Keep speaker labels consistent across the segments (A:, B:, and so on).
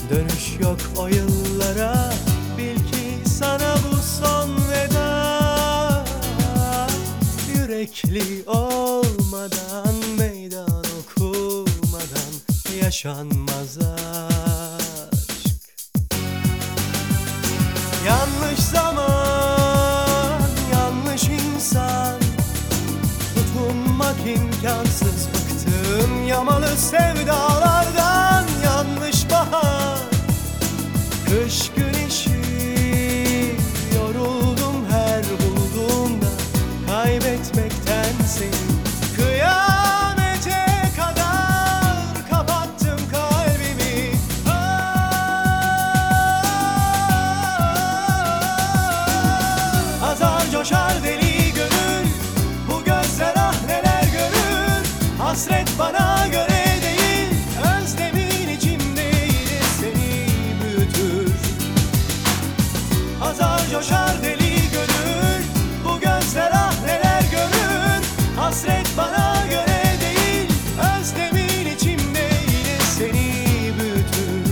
A: Dönüş yok o yıllara, bil ki sana bu son veda. Yürekli olmadan, meydan okumadan yaşanmaz aşk. Yanlış zaman, yanlış insan, tutunmak imkansız. Bıktım yamalı sevdalardan. Yanlış bahar, kış güneşi, yoruldum her bulduğumda kaybetmekten seni. Kıyamete kadar kapattım kalbimi. Azar coşar deli gönül, bu gözler ah neler görür. Hasret bana göre değil, özlemin içimde yine seni büyütür. Azar coşar deli gönül, bu gözler ah neler görür. Hasret bana göre değil, özlemin içimde yine seni büyütür.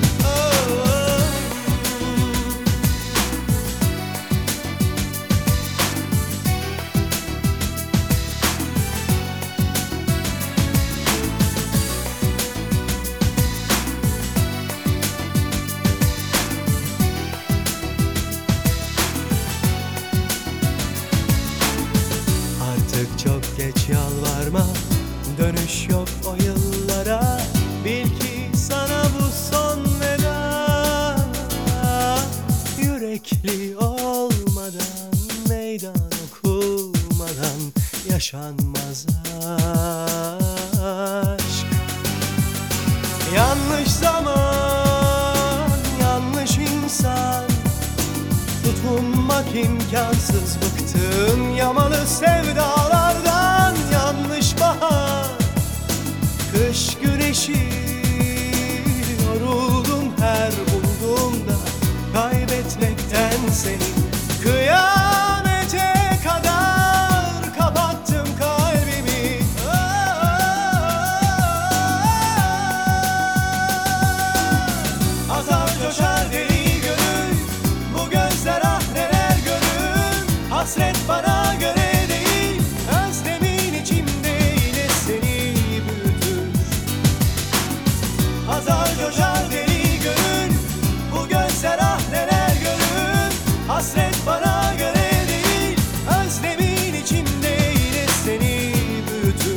A: Artık çok geç, yalvarma, dönüş yok o yıllara. Bil ki sana bu son veda. Yürekli olmadan, meydan okumadan yaşanmaz aşk. Yanlış zaman, yanlış insan, tutunmak imkansız. Bıktım yamalı sevdalardan. Yanlış bahar, kış güneşi, yoruldum her bulduğumda kaybetmekten seni. Kıyamete kadar kapattım kalbimi. Azar coşar deli gönül, bu gözler ah neler görür. Hasret bana göre değil, özlemin içimde yine seni büyütür. Azar coşar deli gönül, bu gözler ah neler görür. Hasret bana göre değil, özlemin içimde yine seni büyütür.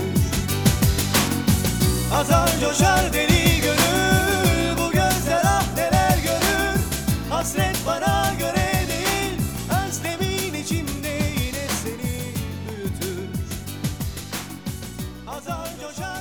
A: Azar coşar deli gönül, bu gözler ah neler görür. Hasret bana göre değil, özlemin içimde yine seni büyütür. Azar coşar